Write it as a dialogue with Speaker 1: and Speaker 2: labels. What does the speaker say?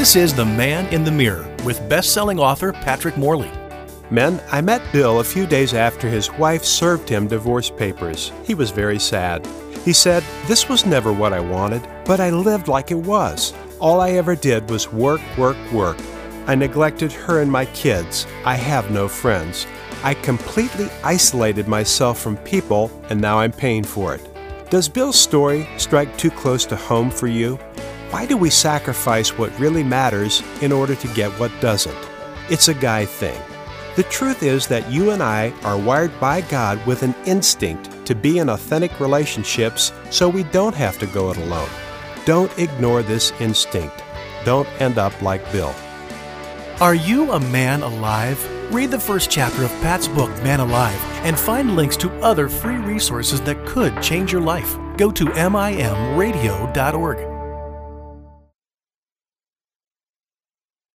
Speaker 1: This is The Man in the Mirror with best-selling author Patrick Morley.
Speaker 2: Men, I met Bill a few days after his wife served him divorce papers. He was very sad. He said, "This was never what I wanted, but I lived like it was. All I ever did was work, work, work. I neglected her and my kids. I have no friends. I completely isolated myself from people, and now I'm paying for it." Does Bill's story strike too close to home for you? Why do we sacrifice what really matters in order to get what doesn't? It's a guy thing. The truth is that you and I are wired by God with an instinct to be in authentic relationships so we don't have to go it alone. Don't ignore this instinct. Don't end up like Bill.
Speaker 1: Are you a man alive? Read the first chapter of Pat's book, Man Alive, and find links to other free resources that could change your life. Go to mimradio.org.